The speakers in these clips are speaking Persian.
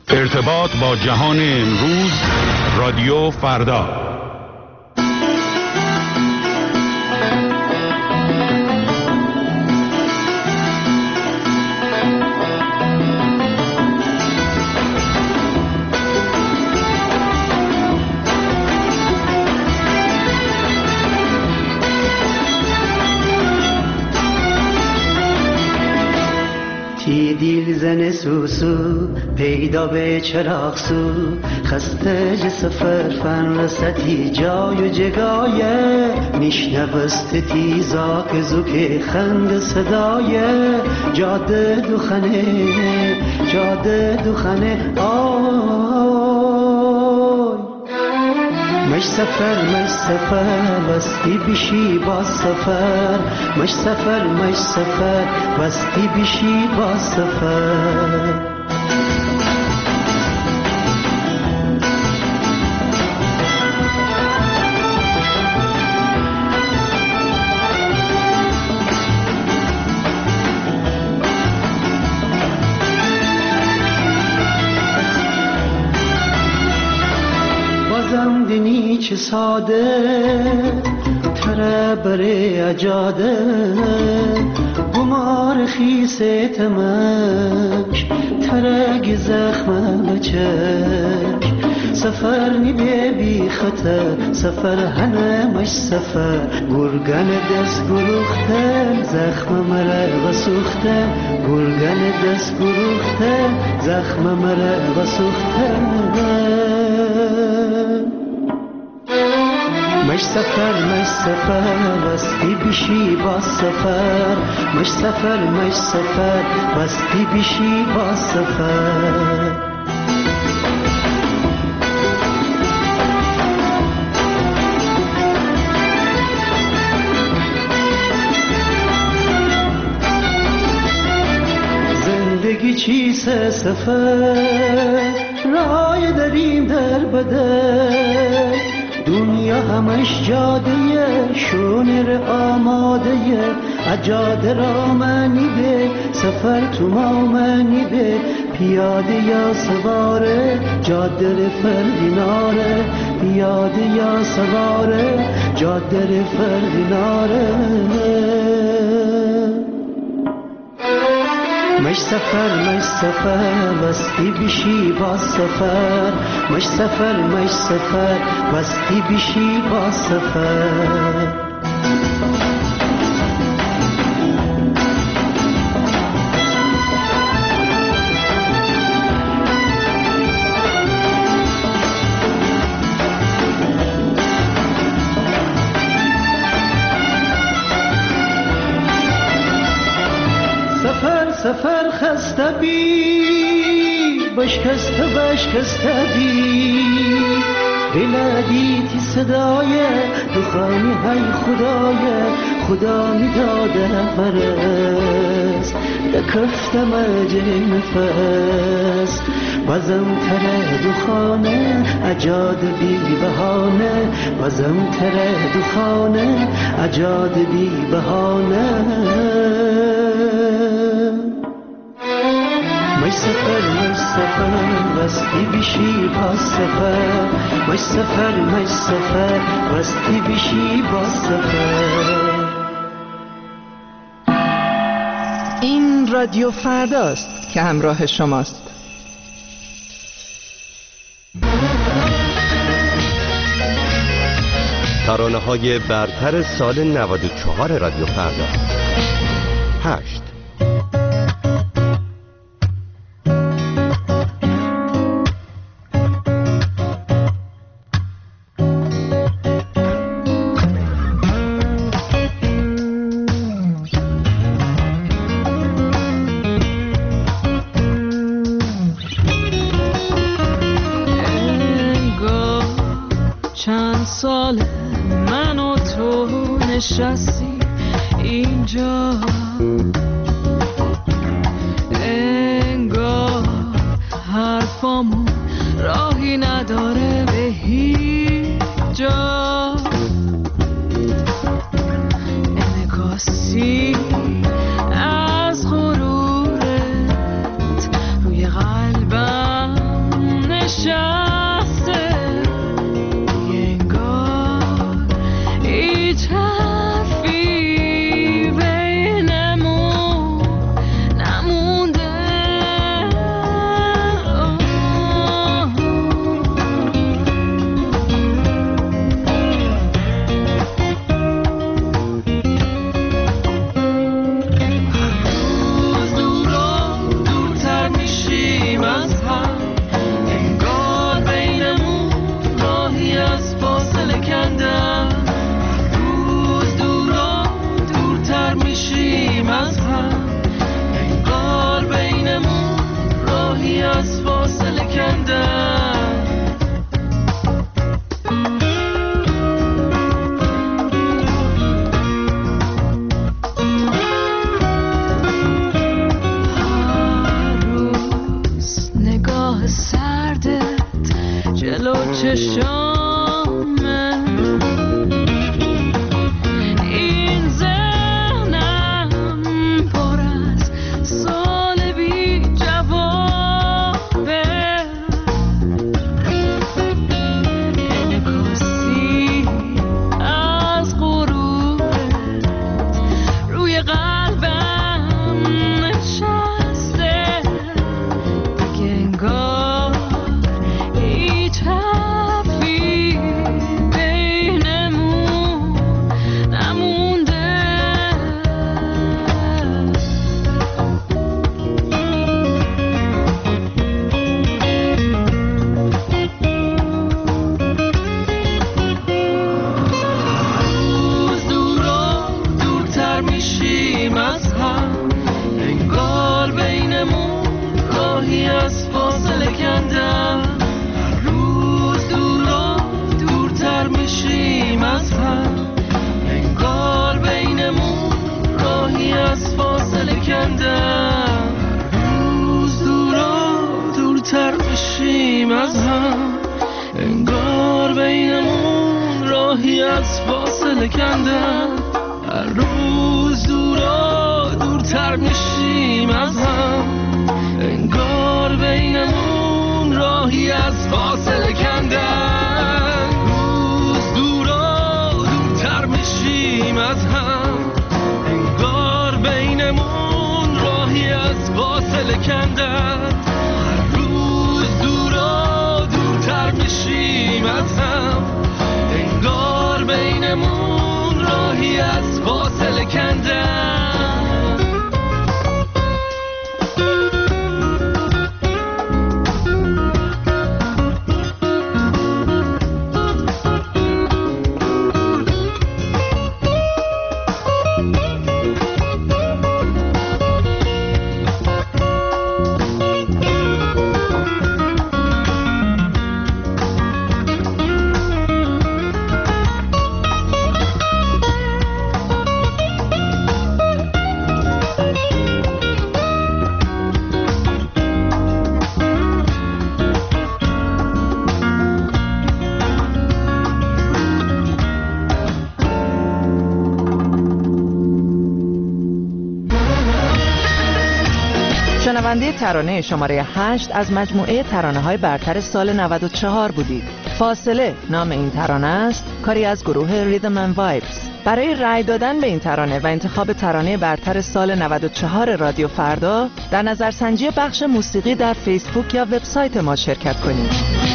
ارتباط با جهان امروز، رادیو فردا. دیل زن سوسو پیدا به چراغ سو خسته ج سفر فن رستی جای و جگایه میشنوست تیزا که زوک خند صدای جاده دوخنه آی مش سفر بستی بیشی با سفر مش سفر بستی بیشی با سفر دنی چه ساده تره بره اجاده بمار خیسه تمک ترگ زخم بچک سفر نیبه بی خطر سفر هنه مش سفر گرگن دست گروخته زخم مره و سوخته گرگن دست گروخته زخم مره و سوخته مش سفر بستی بیشی با سفر مش سفر بستی بیشی با سفر زندگی چیست سفر رای داریم در بدر دنیا همش جاده شونر آماده اجاده را منی به سفر تو ما منی به پیاده یا سواره جاده فردیناره پیاده یا سواره جاده فردیناره مش سفر بستی بیشی با سفر مش سفر بستی بیشی با سفر سفر خسته بی بشکسته بی بلدیتی صدای دخانی های خدا می داده برست دکفتم اجه نفس بازم تره دخانه اجاد بی بهانه بازم تره دخانه اجاد بی بهانه مش سفر بستی بیشی با سفر مش سفر بستی بیشی با سفر. این رادیو فرداست که همراه شماست. ترانه‌های برتر سال 94 رادیو فردا. 8 سال من و تو نشستی اینجا انگار حرفامون راهی نداره به هیچ جا انعکاسی از غرورت روی قلبم چشامه این ذهنم پر از سال بی جوابه انعکاسی از غروبت روی قلبم نشسته دیگه انگار هیچ حرفی بینمون نمونده روز دور و دورتر میشیم از هم انگار بینمون راهی از فاصله کندم هر روز دور و دورتر میشیم از هم انگار بینمون راهی از فاصله کندم روز دور و دورتر میشیم از هم انگار بینمون راهی از فاصله کندم هر روز دور و دورتر میشیم از هم انگار بینمون راهی از فاصله کندن روز دور و دورتر میشیم از هم انگار بینمون راهی از فاصله کندن هر روز دور و دورتر میشیم از هم انگار بینمون راهی از فاصله کندن شنونده ترانه شماره 8 از مجموعه ترانه‌های برتر سال 94 بودید. فاصله نام این ترانه است، کاری از گروه ریدم اند وایبز. برای رأی دادن به این ترانه و انتخاب ترانه برتر سال 94 رادیو فردا در نظرسنجی بخش موسیقی در فیسبوک یا وبسایت ما شرکت کنید.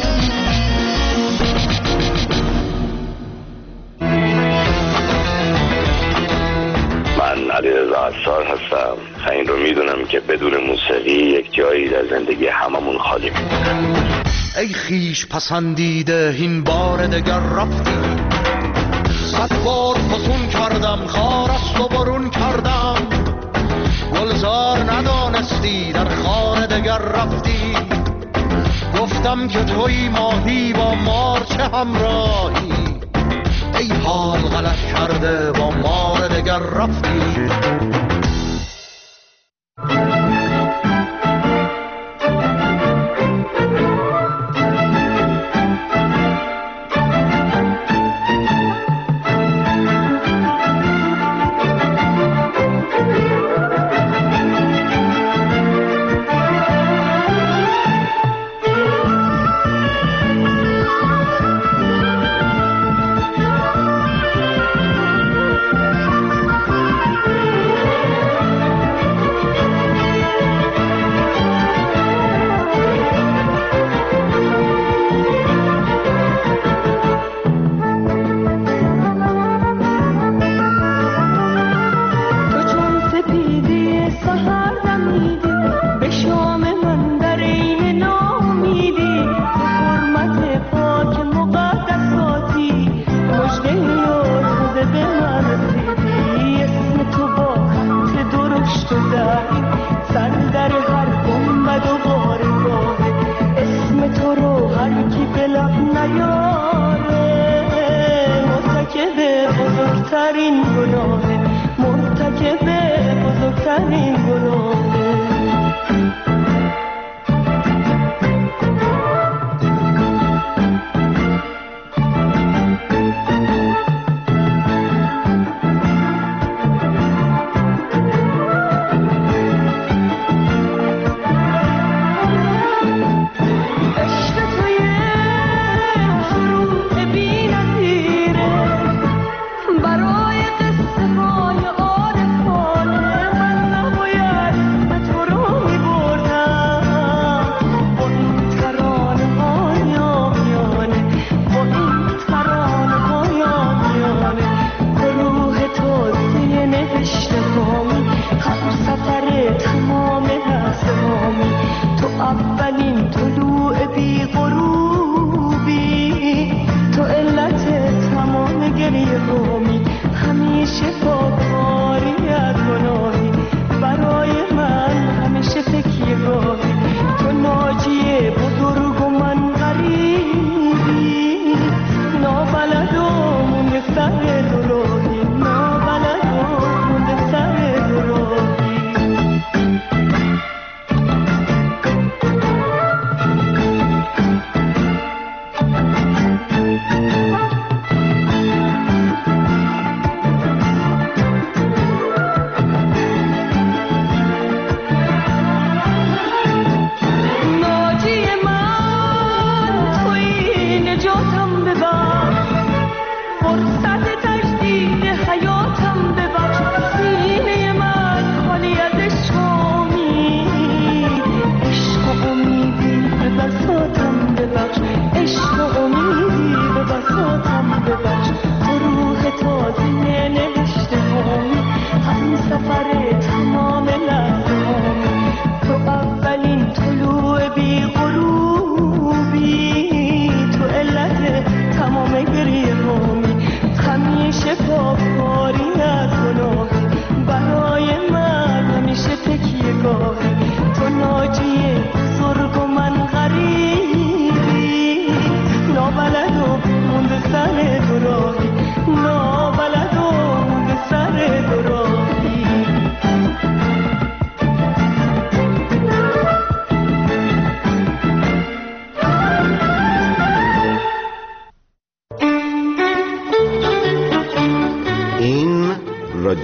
من علیرضا عصار هستم. این رو میدونم که بدون موسیقی یک جایی در زندگی هممون خالی میمونه. ای خیش پسندیده این بار دگر رفتی، 100 بار فسون کردم خار است و برون کردم، گلزار ندانستی در خار دگر رفتی، گفتم که توی ماهی با مار چه همراهی، ای حال غلط کرده با مار دگر رفتی. بزرگترین گناه، مرتکب بزرگترین گناه.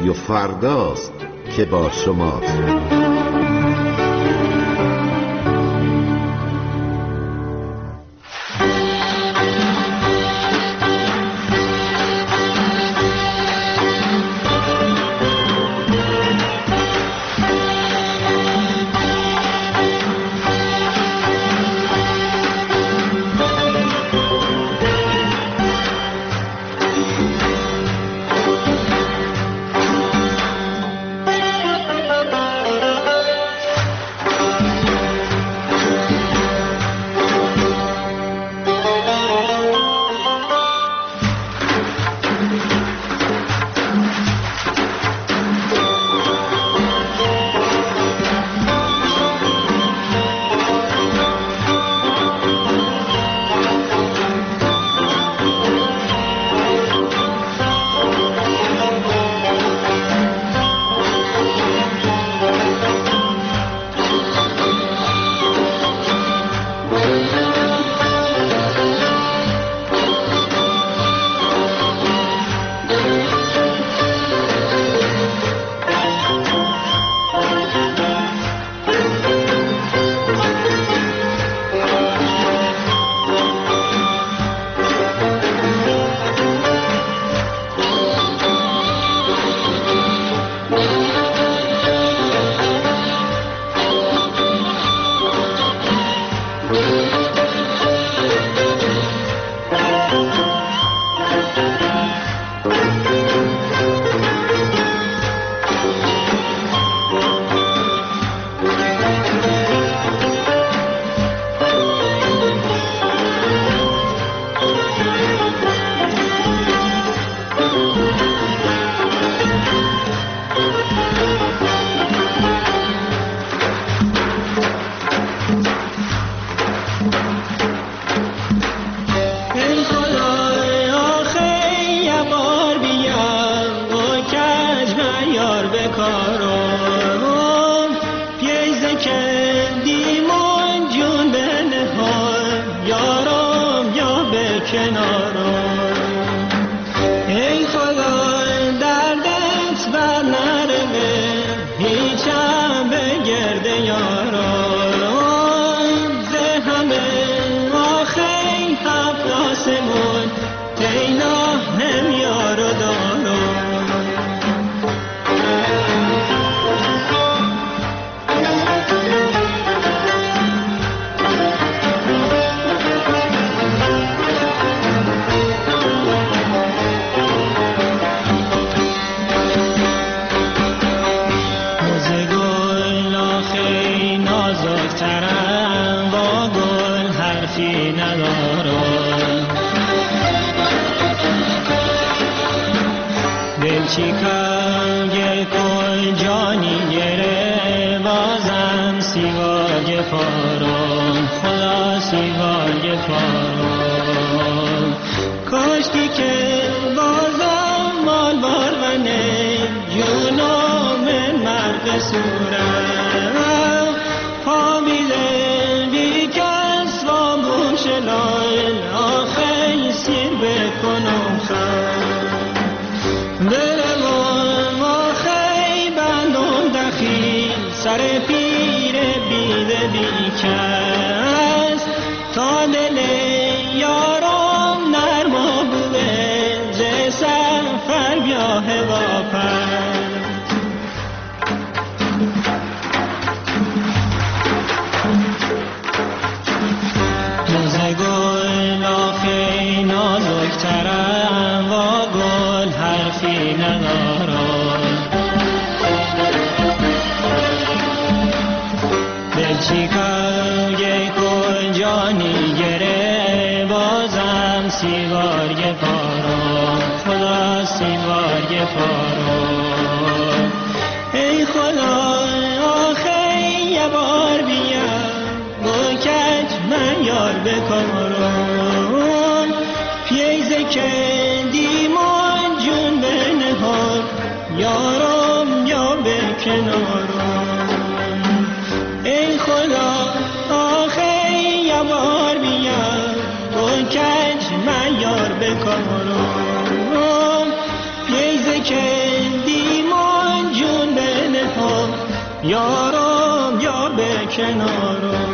رادیو فرداست که با شماست. کن دیما یارم یا به کنارم.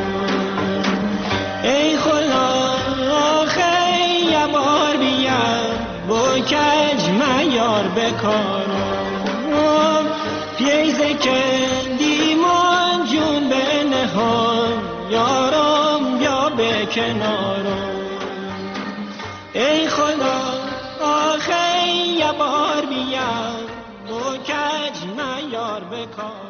ای خدا آخه یه بار بیا با کج میار بکارم. پیزه کندیمان جون به نهان یارم یا به کنارم. ای خدا آخه یه بار بیا با کج میار بکارم.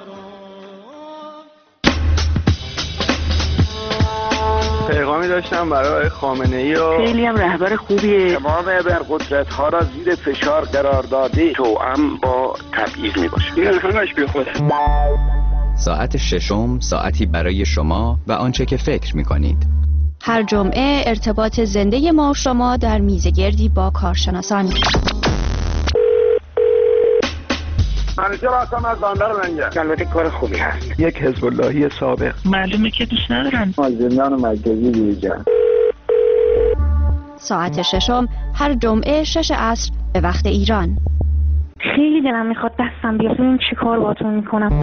پیغامی داشتم برای خامنه‌ای و خیلی هم رهبر خوبیه. تمام ابرقدرت‌ها را زیر فشار قرار داده توأم با تبعیض میباشه. این همش بی خوده. ساعت ششم ساعتی برای شما و آنچه که فکر می‌کنید. هر جمعه ارتباط زنده ما و شما در میزگردی با کارشناسان. منیجر هستم از بندر منگه. البته کار خوبی هست. یک حزب اللهی سابق. معلومه که دوست ندارن. از زندان مرکزی بیرون. ساعت ششم هر جمعه 6 عصر به وقت ایران. خیلی دلم میخواد دستم بیاد ببینم چی کار باهاتون میکنم.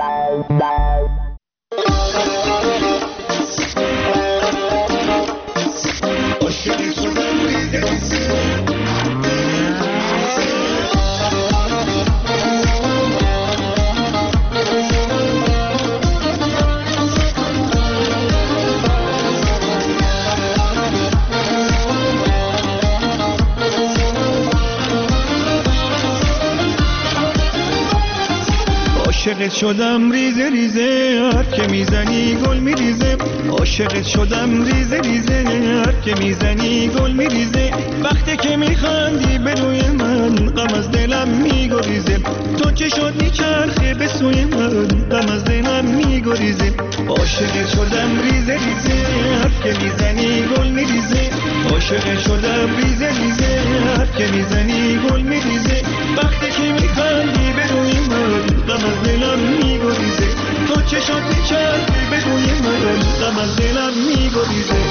عاشقت شدم ریزه ریزه هر که میزنی گل میریزه. عاشقت شدم ریزه ریزه هر که میزنی گل میریزه. وقتی که میخندی به روی من غم از دلم میگریزه. تو چه شد میچرخه به سوی من غم از دلم میگریزه. عاشقت شدم ریزه ریزه هر که میزنی گل میریزه. عاشقت شدم ریزه ریزه هر که میزنی گل میریزه. وقتی که میخندی به روی من غم از دلم میگریزه. تو چه شد میچرخی به روی من غم از دلم میگریزه.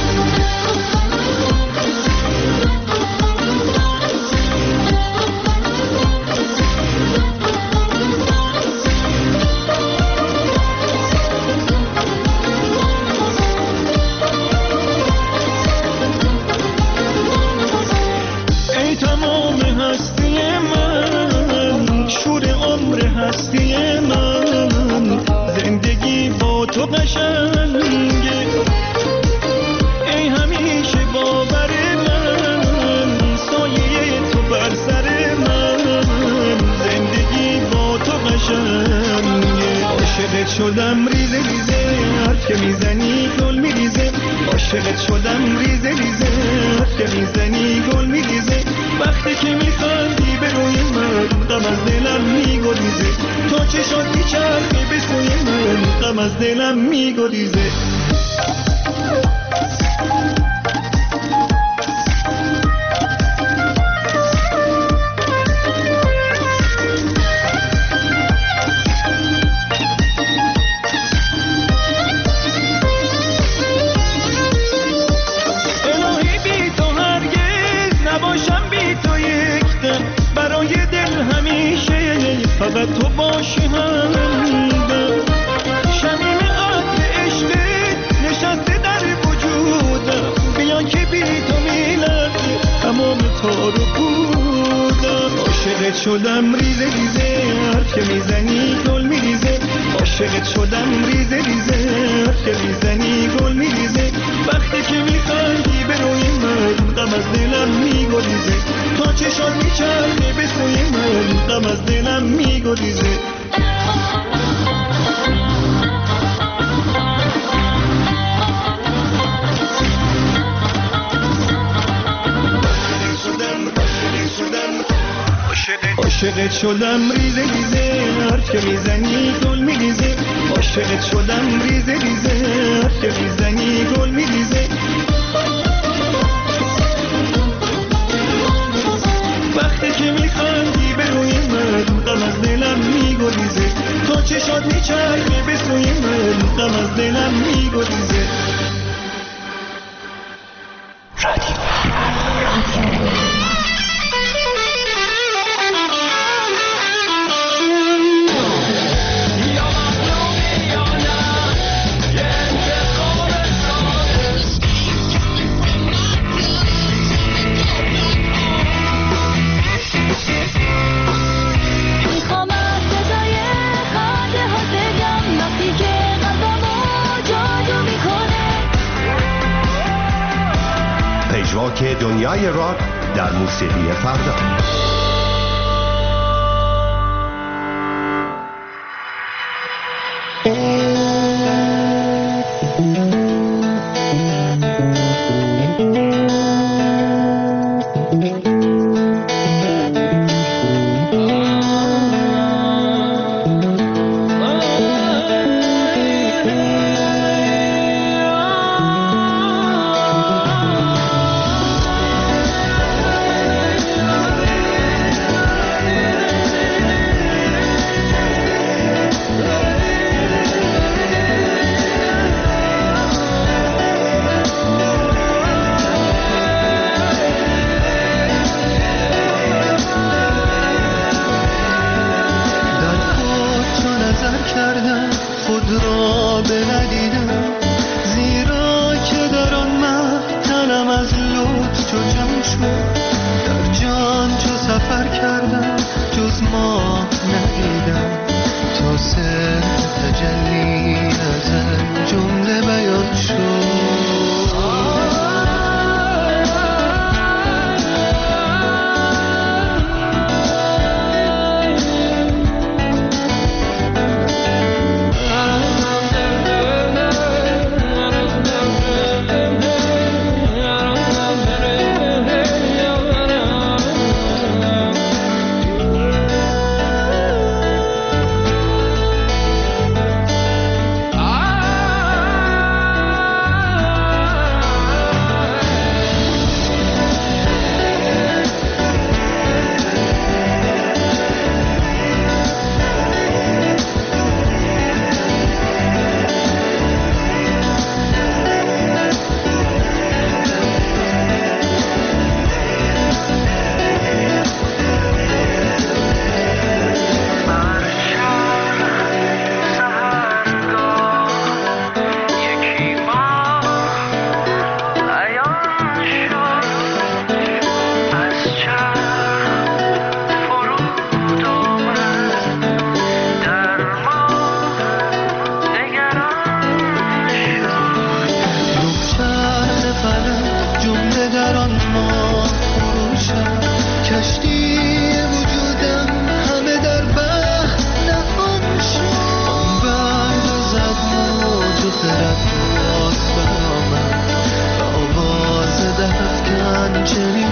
ای تمام هستی من شور عمر هستی من زندگی با تو قشنگه. ای همیشه باور من سایه تو بر سر من زندگی با تو قشنگه. عاشقت شدم ریزه ریزه هر که میزنی گل میریزه. عاشقت شدم ریزه ریزه هر که میزنی گل میریزه. وقتی که میخندی به روی من غم از دلم میگریزه. تو چه شد میچرخی به سوی من غم از دلم میگریزه. الهی بی تو هرگز نباشم بی تو یک دم. برای دل همیشه فقط تو باشی همدم. شمیم عطر عشقت نشسته در وجودم. بیان که بی تو میلرزه تمام تار و پودم. عاشقت شدم ریزه ریزه هر که میزنی گل میریزه. عاشقت شدم ریزه ریزه هر که میزنی گل میریزه. وقتی که میخندی به روی من غم از دلم میگریزه. تو چه شد میچرخه به سوی من غم از دلم میگریزه. عاشقت شدم ریزه ریزه هر که میزنی گل میریزه. عاشقت شدم ریزه ریزه هر که میزنی گل میریزه. وقتی که میخندی به روی من غم از دلم میگریزه. تو چه شد میچرخه به سوی من غم از دلم میگریزه. مجراک دنیای راک در موسیقی فردا. چه